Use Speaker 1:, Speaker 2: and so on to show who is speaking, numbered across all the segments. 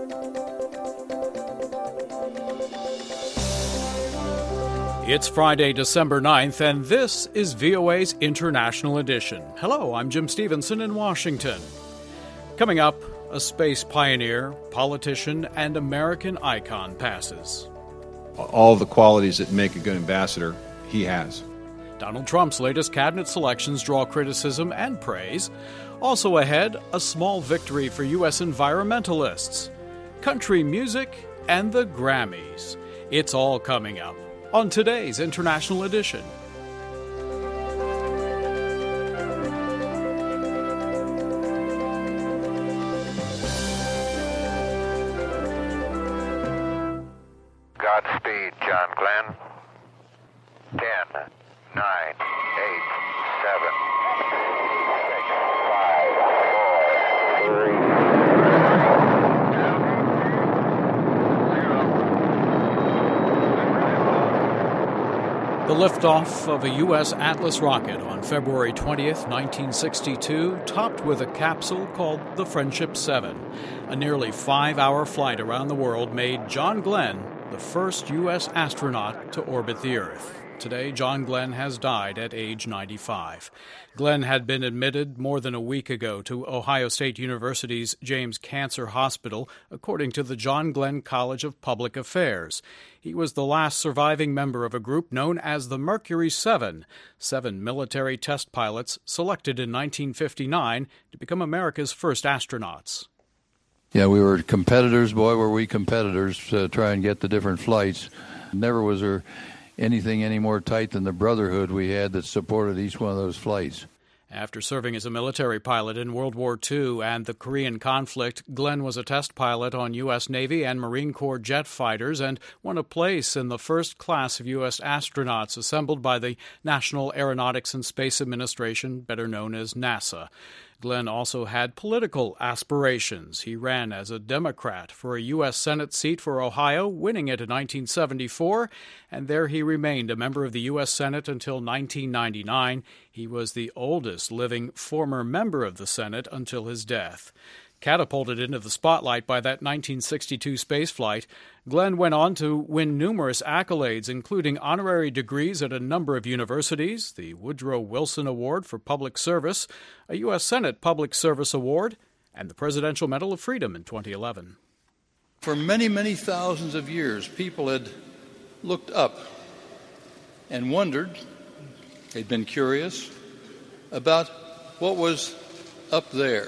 Speaker 1: It's Friday, December 9th, and this is VOA's International Edition. Hello, I'm Jim Stevenson in Washington. Coming up, a space pioneer, politician, and American icon passes.
Speaker 2: All the qualities that make a good ambassador, he has.
Speaker 1: Donald Trump's latest cabinet selections draw criticism and praise. Also ahead, a small victory for U.S. environmentalists. Country music and the Grammys. It's all coming up on today's International Edition.
Speaker 3: Godspeed, John Glenn. 10, 9, 8, 7, 6, 5, 4, 3.
Speaker 1: The liftoff of a U.S. Atlas rocket on February 20th, 1962, topped with a capsule called the Friendship 7. A nearly 5-hour flight around the world made John Glenn the first U.S. astronaut to orbit the Earth. Today, John Glenn has died at age 95. Glenn had been admitted more than a week ago to Ohio State University's James Cancer Hospital, according to the John Glenn College of Public Affairs. He was the last surviving member of a group known as the Mercury 7, 7 military test pilots selected in 1959 to become America's first astronauts.
Speaker 4: Yeah, we were competitors. Boy, were we competitors to try and get the different flights. Never was there anything any more tight than the brotherhood we had that supported each one of those flights.
Speaker 1: After serving as a military pilot in World War II and the Korean conflict, Glenn was a test pilot on U.S. Navy and Marine Corps jet fighters and won a place in the first class of U.S. astronauts assembled by the National Aeronautics and Space Administration, better known as NASA. Glenn also had political aspirations. He ran as a Democrat for a U.S. Senate seat for Ohio, winning it in 1974, and there he remained a member of the U.S. Senate until 1999. He was the oldest living former member of the Senate until his death. Catapulted into the spotlight by that 1962 spaceflight, Glenn went on to win numerous accolades, including honorary degrees at a number of universities, the Woodrow Wilson Award for Public Service, a U.S. Senate Public Service Award, and the Presidential Medal of Freedom in 2011.
Speaker 4: For many, many thousands of years, people had looked up and wondered, they'd been curious, about what was up there.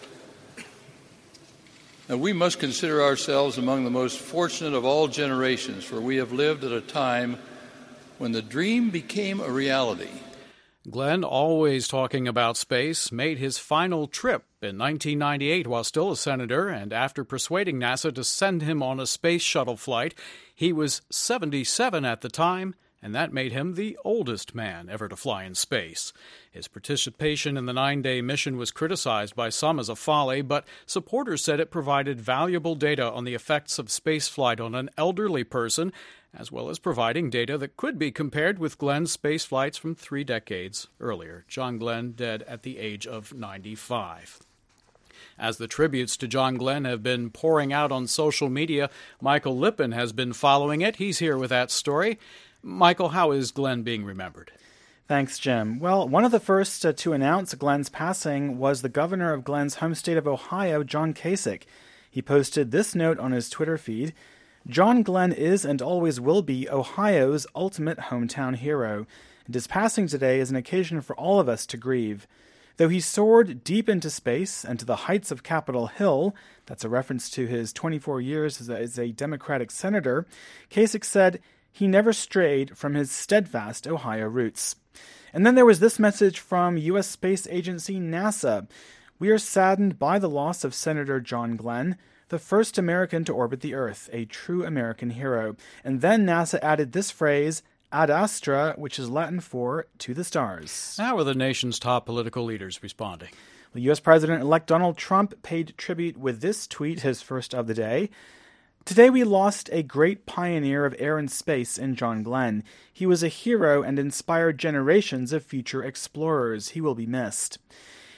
Speaker 4: Now, we must consider ourselves among the most fortunate of all generations, for we have lived at a time when the dream became a reality.
Speaker 1: Glenn, always talking about space, made his final trip in 1998 while still a senator, and after persuading NASA to send him on a space shuttle flight. He was 77 at the time, and that made him the oldest man ever to fly in space. His participation in the 9-day mission was criticized by some as a folly, but supporters said it provided valuable data on the effects of spaceflight on an elderly person, as well as providing data that could be compared with Glenn's space flights from 3 decades earlier. John Glenn dead at the age of 95. As the tributes to John Glenn have been pouring out on social media, Michael Lippin has been following it. He's here with that story. Michael, how is Glenn being remembered?
Speaker 5: Thanks, Jim. Well, one of the first to announce Glenn's passing was the governor of Glenn's home state of Ohio, John Kasich. He posted this note on his Twitter feed: John Glenn is and always will be Ohio's ultimate hometown hero, and his passing today is an occasion for all of us to grieve. Though he soared deep into space and to the heights of Capitol Hill, that's a reference to his 24 years as a Democratic senator, Kasich said he never strayed from his steadfast Ohio roots. And then there was this message from U.S. Space Agency NASA. We are saddened by the loss of Senator John Glenn, the first American to orbit the Earth, a true American hero. And then NASA added this phrase, ad astra, which is Latin for to the stars.
Speaker 1: How are the nation's top political leaders responding?
Speaker 5: The U.S. President-elect Donald Trump paid tribute with this tweet, his first of the day. Today we lost a great pioneer of air and space in John Glenn. He was a hero and inspired generations of future explorers. He will be missed.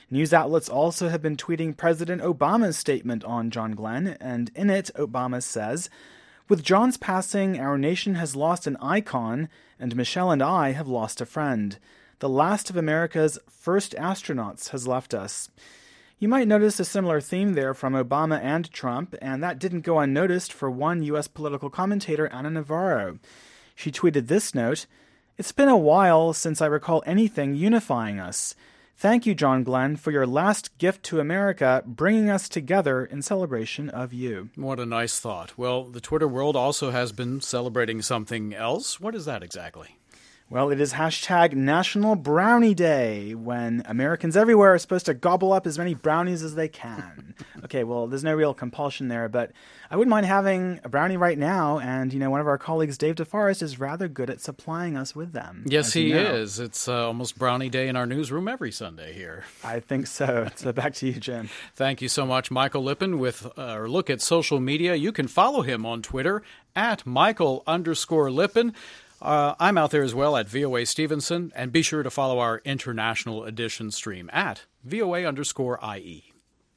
Speaker 5: News outlets also have been tweeting President Obama's statement on John Glenn, and in it, Obama says, "With John's passing, our nation has lost an icon, and Michelle and I have lost a friend. The last of America's first astronauts has left us." You might notice a similar theme there from Obama and Trump, and that didn't go unnoticed for one U.S. political commentator, Ana Navarro. She tweeted this note, "It's been a while since I recall anything unifying us. Thank you, John Glenn, for your last gift to America, bringing us together in celebration of you."
Speaker 1: What a nice thought. Well, the Twitter world also has been celebrating something else. What is that exactly?
Speaker 5: Well, it is hashtag National Brownie Day, when Americans everywhere are supposed to gobble up as many brownies as they can. Okay, well, there's no real compulsion there, but I wouldn't mind having a brownie right now, and, one of our colleagues, Dave DeForest, is rather good at supplying us with them.
Speaker 1: Yes, he is. It's almost Brownie Day in our newsroom every Sunday here.
Speaker 5: I think so. So back to you, Jim.
Speaker 1: Thank you so much, Michael Lippin, with a look at social media. You can follow him on Twitter at Michael_Lippin. I'm out there as well at VOA Stevenson, and be sure to follow our International Edition stream at VOA_IE.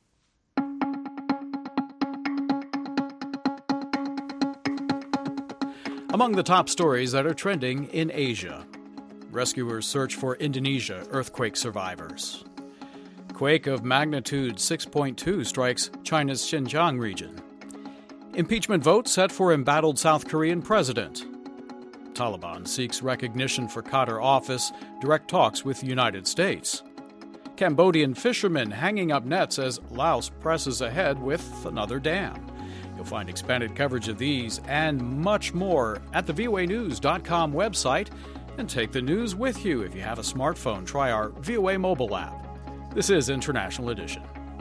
Speaker 1: Among the top stories that are trending in Asia, rescuers search for Indonesia earthquake survivors. Quake of magnitude 6.2 strikes China's Xinjiang region. Impeachment vote set for embattled South Korean president. Taliban seeks recognition for Qatar office, direct talks with the United States. Cambodian fishermen hanging up nets as Laos presses ahead with another dam. You'll find expanded coverage of these and much more at the voanews.com website, and take the news with you. If you have a smartphone, try our VOA mobile app. This is International Edition.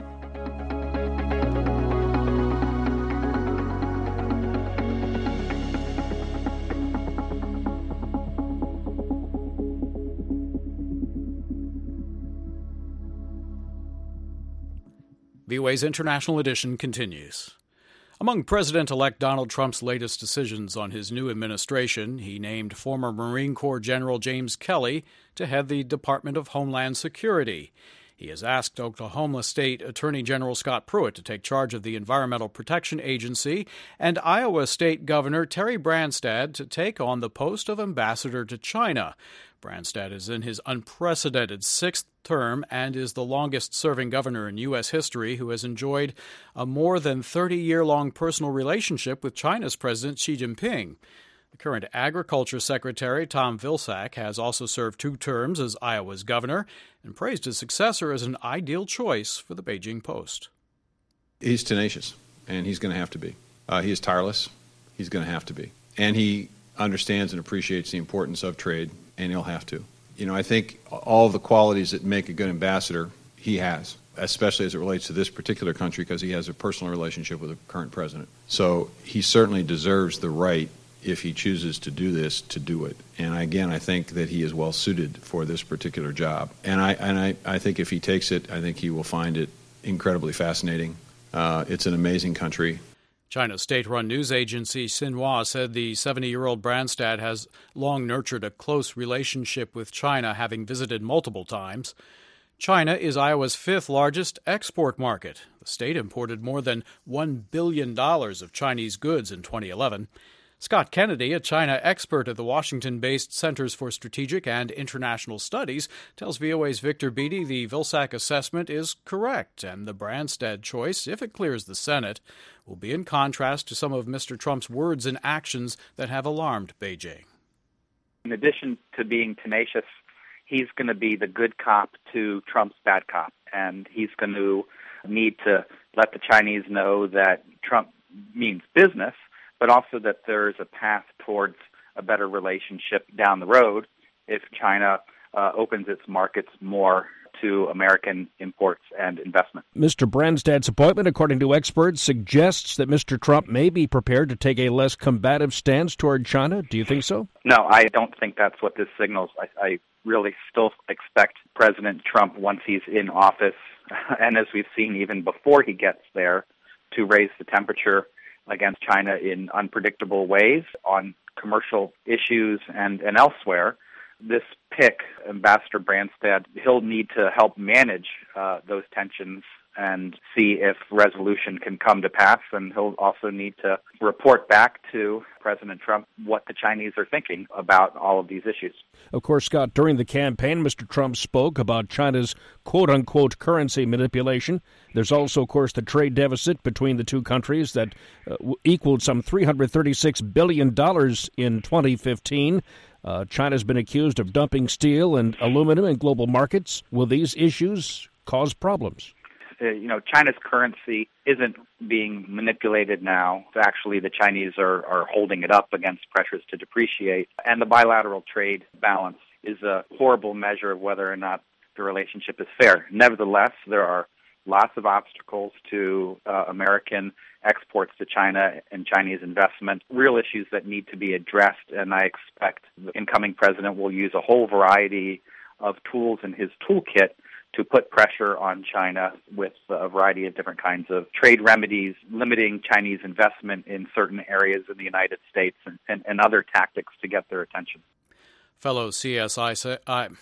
Speaker 1: VOA's International Edition continues. Among President-elect Donald Trump's latest decisions on his new administration, he named former Marine Corps General James Kelly to head the Department of Homeland Security. He has asked Oklahoma State Attorney General Scott Pruitt to take charge of the Environmental Protection Agency, and Iowa State Governor Terry Branstad to take on the post of ambassador to China. Branstad is in his unprecedented sixth term and is the longest-serving governor in U.S. history who has enjoyed a more than 30-year-long personal relationship with China's President Xi Jinping. The current Agriculture Secretary, Tom Vilsack, has also served 2 terms as Iowa's governor and praised his successor as an ideal choice for the Beijing post.
Speaker 2: He's tenacious, and he's going to have to be. He is tireless. He's going to have to be. And he understands and appreciates the importance of trade, and he'll have to. I think all the qualities that make a good ambassador, he has, especially as it relates to this particular country, because he has a personal relationship with the current president. So he certainly deserves the right, if he chooses to do this, to do it. And again, I think that he is well suited for this particular job. And I think if he takes it, I think he will find it incredibly fascinating. It's an amazing country.
Speaker 1: China's state-run news agency Xinhua said the 70-year-old Branstad has long nurtured a close relationship with China, having visited multiple times. China is Iowa's 5th largest export market. The state imported more than $1 billion of Chinese goods in 2011. Scott Kennedy, a China expert at the Washington-based Centers for Strategic and International Studies, tells VOA's Victor Beattie the Vilsack assessment is correct, and the Branstad choice, if it clears the Senate, will be in contrast to some of Mr. Trump's words and actions that have alarmed Beijing.
Speaker 6: In addition to being tenacious, he's going to be the good cop to Trump's bad cop, and he's going to need to let the Chinese know that Trump means business, but also that there's a path towards a better relationship down the road if China opens its markets more to American imports and investment.
Speaker 7: Mr. Branstad's appointment, according to experts, suggests that Mr. Trump may be prepared to take a less combative stance toward China. Do you think so?
Speaker 6: No, I don't think that's what this signals. I really still expect President Trump, once he's in office, and as we've seen even before he gets there, to raise the temperature against China in unpredictable ways on commercial issues and elsewhere. this pick, Ambassador Branstad, he'll need to help manage those tensions and see if resolution can come to pass, and he'll also need to report back to President Trump what the Chinese are thinking about all of these issues.
Speaker 7: Of course, Scott, during the campaign, Mr. Trump spoke about China's quote-unquote currency manipulation. There's also, of course, the trade deficit between the two countries that equaled some $336 billion in 2015. China's been accused of dumping steel and aluminum in global markets. Will these issues cause problems?
Speaker 6: China's currency isn't being manipulated now. Actually, the Chinese are holding it up against pressures to depreciate. And the bilateral trade balance is a horrible measure of whether or not the relationship is fair. Nevertheless, there are lots of obstacles to American exports to China and Chinese investment, real issues that need to be addressed. And I expect the incoming president will use a whole variety of tools in his toolkit to put pressure on China with a variety of different kinds of trade remedies, limiting Chinese investment in certain areas in the United States, and other tactics to get their attention.
Speaker 1: Fellow CSIS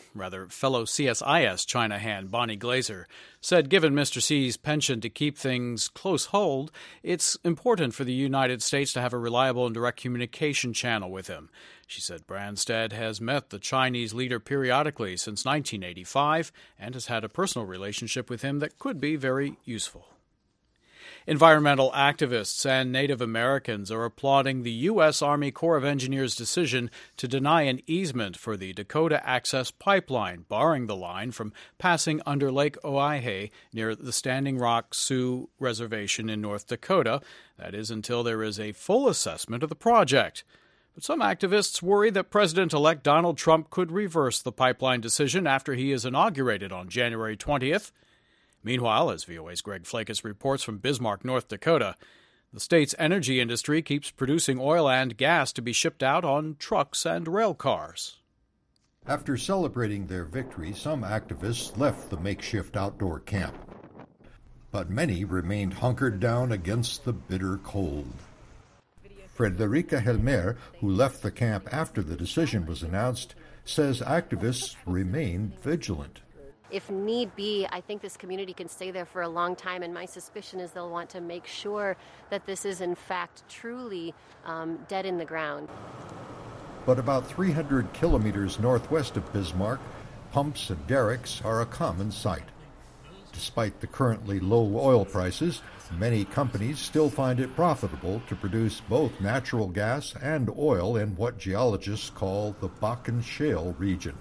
Speaker 1: China hand Bonnie Glaser said given Mr. Xi's penchant to keep things close hold, it's important for the United States to have a reliable and direct communication channel with him. She said Branstad has met the Chinese leader periodically since 1985 and has had a personal relationship with him that could be very useful. Environmental activists and Native Americans are applauding the U.S. Army Corps of Engineers' decision to deny an easement for the Dakota Access Pipeline, barring the line from passing under Lake Oahe near the Standing Rock Sioux Reservation in North Dakota. That is until there is a full assessment of the project. But some activists worry that President-elect Donald Trump could reverse the pipeline decision after he is inaugurated on January 20th. Meanwhile, as VOA's Greg Flakes reports from Bismarck, North Dakota, the state's energy industry keeps producing oil and gas to be shipped out on trucks and rail cars.
Speaker 8: After celebrating their victory, some activists left the makeshift outdoor camp. But many remained hunkered down against the bitter cold. Frederica Helmer, who left the camp after the decision was announced, says activists remain vigilant.
Speaker 9: If need be, I think this community can stay there for a long time, and my suspicion is they'll want to make sure that this is in fact truly dead in the ground.
Speaker 8: But about 300 kilometers northwest of Bismarck, pumps and derricks are a common sight. Despite the currently low oil prices, many companies still find it profitable to produce both natural gas and oil in what geologists call the Bakken Shale region.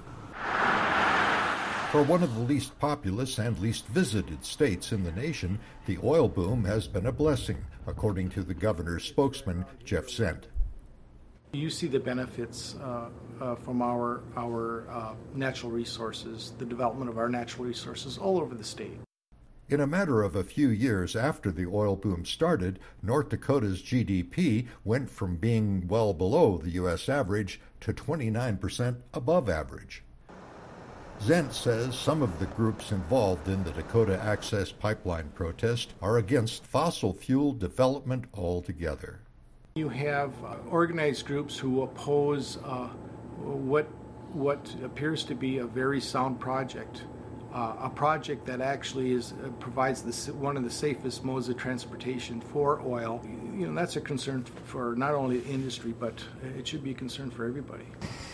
Speaker 8: For one of the least populous and least visited states in the nation, the oil boom has been a blessing, according to the governor's spokesman, Jeff Zent.
Speaker 10: You see the benefits from our natural resources, the development of our natural resources all over the state.
Speaker 8: In a matter of a few years after the oil boom started, North Dakota's GDP went from being well below the U.S. average to 29% above average. Zent says some of the groups involved in the Dakota Access Pipeline protest are against fossil fuel development altogether.
Speaker 10: You have organized groups who oppose what appears to be a very sound project, a project that actually provides one of the safest modes of transportation for oil. You know, that's a concern for not only the industry, but it should be a concern for everybody.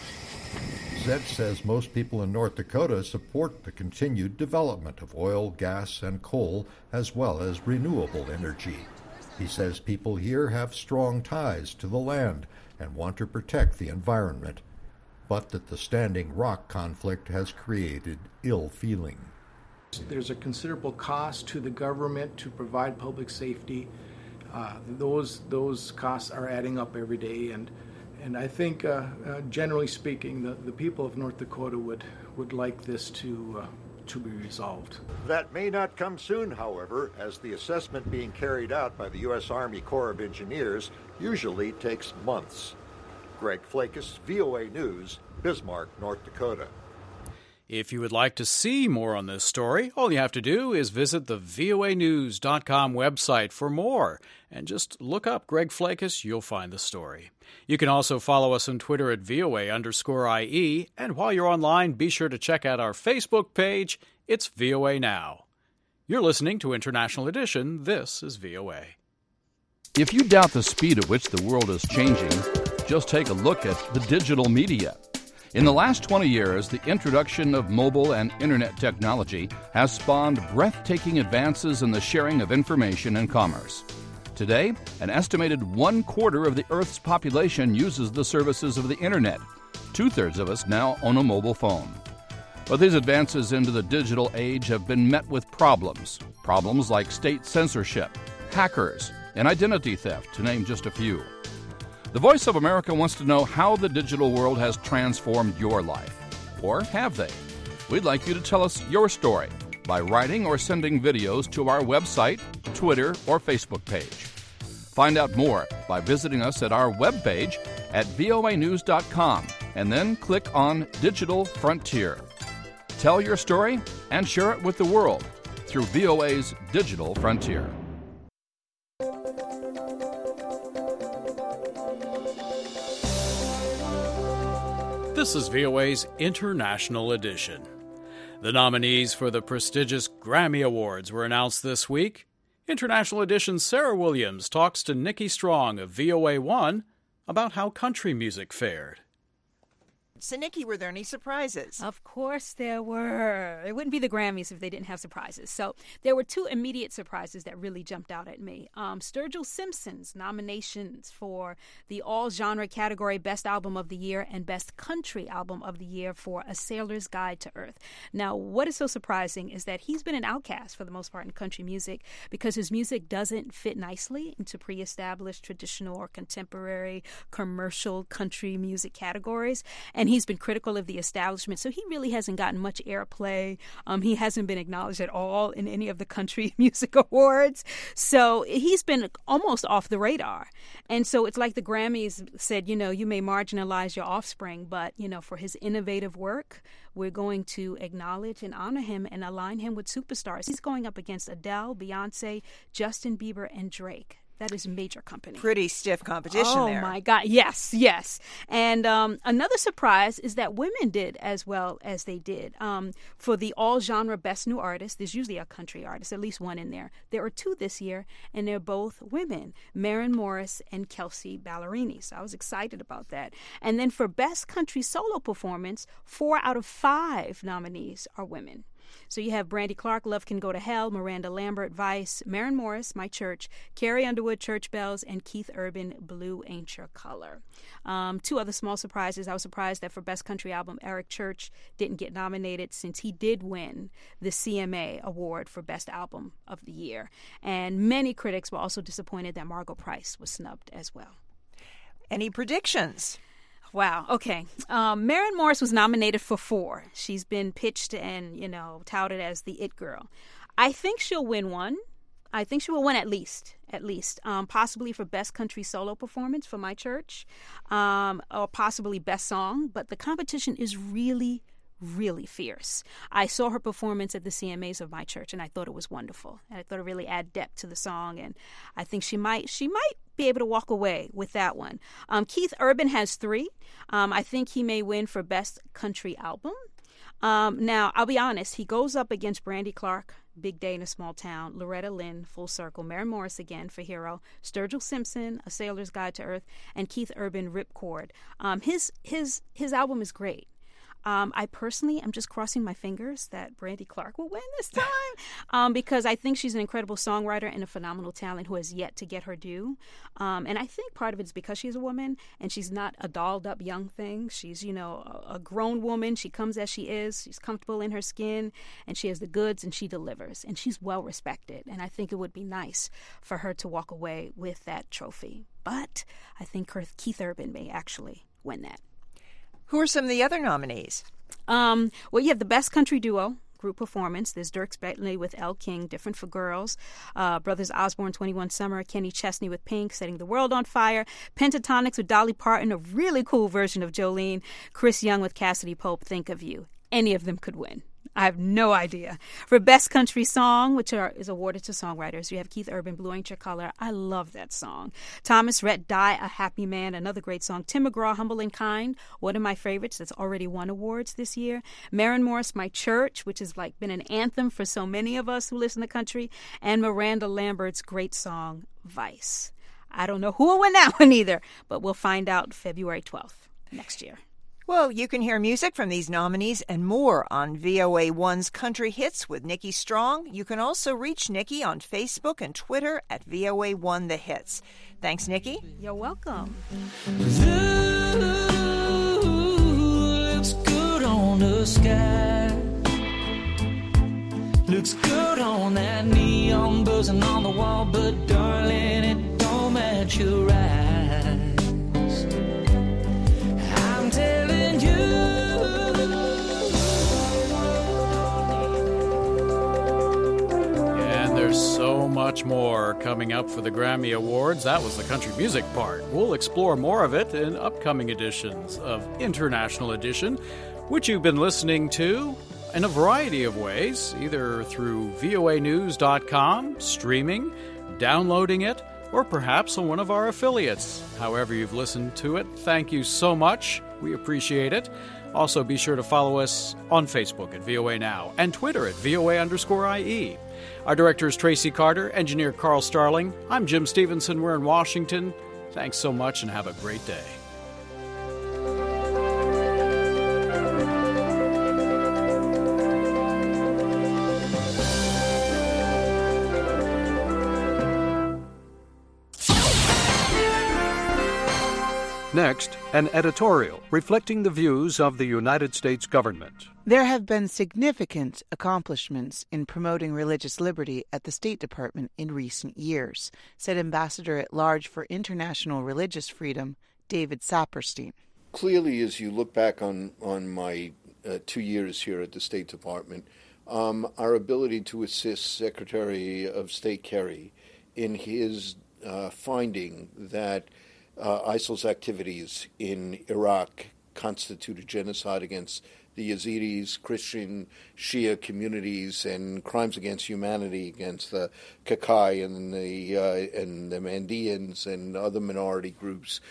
Speaker 8: Zent says most people in North Dakota support the continued development of oil, gas, and coal, as well as renewable energy. He says people here have strong ties to the land and want to protect the environment, but that the Standing Rock conflict has created ill feeling.
Speaker 10: There's a considerable cost to the government to provide public safety. Those costs are adding up every day, and I think, generally speaking, the people of North Dakota would like this to be resolved.
Speaker 11: That may not come soon, however, as the assessment being carried out by the U.S. Army Corps of Engineers usually takes months. Greg Flakes, VOA News, Bismarck, North Dakota.
Speaker 1: If you would like to see more on this story, all you have to do is visit the voanews.com website for more. And just look up Greg Flakus, you'll find the story. You can also follow us on Twitter at VOA_IE. And while you're online, be sure to check out our Facebook page. It's VOA Now. You're listening to International Edition. This is VOA.
Speaker 12: If you doubt the speed at which the world is changing, just take a look at the digital media. In the last 20 years, the introduction of mobile and internet technology has spawned breathtaking advances in the sharing of information and commerce. Today, an estimated 1/4 of the Earth's population uses the services of the internet. 2/3 of us now own a mobile phone. But these advances into the digital age have been met with problems. Problems like state censorship, hackers, and identity theft, to name just a few. The Voice of America wants to know how the digital world has transformed your life. Or have they? We'd like you to tell us your story by writing or sending videos to our website, Twitter, or Facebook page. Find out more by visiting us at our webpage at voanews.com and then click on Digital Frontier. Tell your story and share it with the world through VOA's Digital Frontier.
Speaker 1: This is VOA's International Edition. The nominees for the prestigious Grammy Awards were announced this week. International Edition's Sarah Williams talks to Nikki Strong of VOA1 about how country music fared.
Speaker 13: So, Nikki, were there any surprises?
Speaker 14: Of course there were. It wouldn't be the Grammys if they didn't have surprises. So there were two immediate surprises that really jumped out at me. Sturgill Simpson's nominations for the all-genre category Best Album of the Year and Best Country Album of the Year for A Sailor's Guide to Earth. Now, what is so surprising is that he's been an outcast for the most part in country music because his music doesn't fit nicely into pre-established traditional or contemporary commercial country music categories. And he's been critical of the establishment, so he really hasn't gotten much airplay. He hasn't been acknowledged at all in any of the country music awards. So he's been almost off the radar. And so it's like the Grammys said, you know, you may marginalize your offspring, but, you know, for his innovative work, we're going to acknowledge and honor him and align him with superstars. He's going up against Adele, Beyonce, Justin Bieber, and Drake. That is major company.
Speaker 13: Pretty stiff competition there.
Speaker 14: Oh, my God. Yes, yes. And another surprise is that women did as well as they did. For the all-genre Best New Artist, there's usually a country artist, at least one in there. There are two this year, and they're both women, Maren Morris and Kelsey Ballerini. So I was excited about that. And then for Best Country Solo Performance, 4 out of 5 nominees are women. So you have Brandy Clark, Love Can Go to Hell, Miranda Lambert, Vice, Maren Morris, My Church, Carrie Underwood, Church Bells, and Keith Urban, Blue Ain't Your Color. Two other small surprises. I was surprised that for Best Country Album, Eric Church didn't get nominated since he did win the CMA Award for Best Album of the Year. And many critics were also disappointed that Margot Price was snubbed as well.
Speaker 13: Any predictions?
Speaker 14: Wow. Okay. Maren Morris was nominated for 4. She's been pitched and, you know, touted as the it girl. I think she'll win one. I think she will win at least, possibly for Best Country Solo Performance for My Church, or possibly Best Song. But the competition is really, really fierce. I saw her performance at the CMAs of My Church, and I thought it was wonderful. And I thought it really added depth to the song, and I think she might be able to walk away with that one. Keith Urban has 3. I think he may win for Best Country Album. Now, I'll be honest, he goes up against Brandy Clark, Big Day in a Small Town, Loretta Lynn, Full Circle, Maren Morris again for Hero, Sturgill Simpson, A Sailor's Guide to Earth, and Keith Urban, Ripcord. His album is great. I personally am just crossing my fingers that Brandy Clark will win this time because I think she's an incredible songwriter and a phenomenal talent who has yet to get her due. And I think part of it is because she's a woman and she's not a dolled up young thing. She's, you know, a grown woman. She comes as she is. She's comfortable in her skin and she has the goods and she delivers. And she's well respected. And I think it would be nice for her to walk away with that trophy. But I think Keith Urban may actually win that.
Speaker 13: Who are some of the other nominees?
Speaker 14: Well, you have the Best Country Duo Group Performance. There's Dierks Bentley with Elle King, Different for Girls. Brothers Osborne, 21 Summer. Kenny Chesney with Pink, Setting the World on Fire. Pentatonix with Dolly Parton, a really cool version of Jolene. Chris Young with Cassidy Pope, Think of You. any of them could win. I have no idea. For Best Country Song, which is awarded to songwriters, you have Keith Urban, Blue Ain't Your Color. I love that song. Thomas Rhett, Die a Happy Man, another great song. Tim McGraw, Humble and Kind, one of my favorites that's already won awards this year. Maren Morris, My Church, which has been an anthem for so many of us who listen to country. And Miranda Lambert's great song, Vice. I don't know who will win that one either, but we'll find out February 12th next year.
Speaker 13: Well, you can hear music from these nominees and more on VOA1's Country Hits with Nikki Strong. You can also reach Nikki on Facebook and Twitter at VOA1 The Hits. Thanks, Nikki.
Speaker 14: You're welcome.
Speaker 15: Looks good on the sky. Looks good on that neon buzzing on the wall, but darling, it don't match your eyes. I'm telling you.
Speaker 1: And there's so much more coming up for the Grammy Awards. That was the country music part. We'll explore more of it in upcoming editions of International Edition, which you've been listening to in a variety of ways, either through voanews.com, streaming, downloading it, or perhaps on one of our affiliates. However you've listened to it, thank you so much. We appreciate it. Also, be sure to follow us on Facebook at VOA Now and Twitter at VOA_IE. Our director is Tracy Carter, engineer Carl Starling. I'm Jim Stevenson. We're in Washington. Thanks so much and have a great day.
Speaker 16: Next, an editorial reflecting the views of the United States government.
Speaker 17: There have been significant accomplishments in promoting religious liberty at the State Department in recent years, said Ambassador at Large for International Religious Freedom, David Saperstein.
Speaker 18: Clearly, as you look back on my 2 years here at the State Department, our ability to assist Secretary of State Kerry in his finding that ISIL's activities in Iraq constituted genocide against the Yazidis, Christian Shia communities, and crimes against humanity against the Kakai and the Mandeans and other minority groups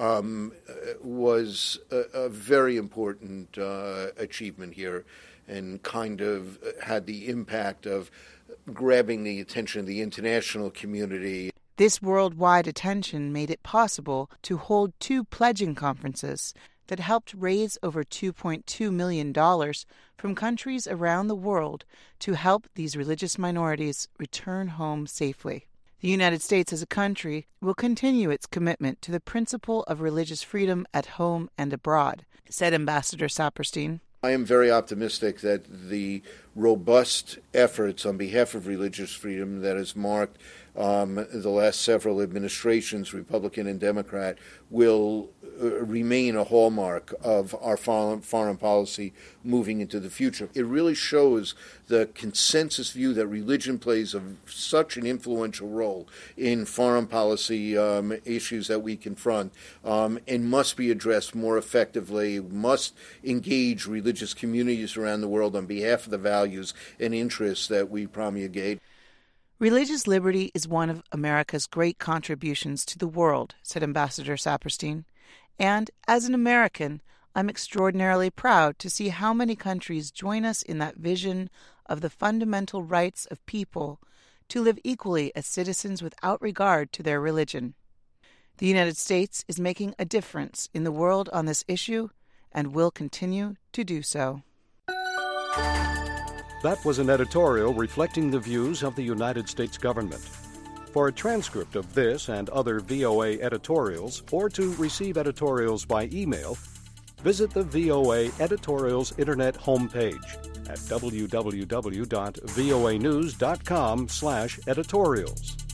Speaker 18: was a very important achievement here, and kind of had the impact of grabbing the attention of the international community.
Speaker 17: This worldwide attention made it possible to hold 2 pledging conferences that helped raise over $2.2 million from countries around the world to help these religious minorities return home safely. The United States as a country will continue its commitment to the principle of religious freedom at home and abroad, said Ambassador Saperstein.
Speaker 18: I am very optimistic that the robust efforts on behalf of religious freedom that has marked the last several administrations, Republican and Democrat, will remain a hallmark of our foreign policy moving into the future. It really shows the consensus view that religion plays such an influential role in foreign policy issues that we confront, and must be addressed more effectively, must engage religious communities around the world on behalf of the values and interests that we promulgate.
Speaker 17: Religious liberty is one of America's great contributions to the world, said Ambassador Saperstein. And as an American, I'm extraordinarily proud to see how many countries join us in that vision of the fundamental rights of people to live equally as citizens without regard to their religion. The United States is making a difference in the world on this issue and will continue to do so.
Speaker 16: That was an editorial reflecting the views of the United States government. For a transcript of this and other VOA editorials, or to receive editorials by email, visit the VOA Editorials Internet homepage at www.voanews.com/editorials.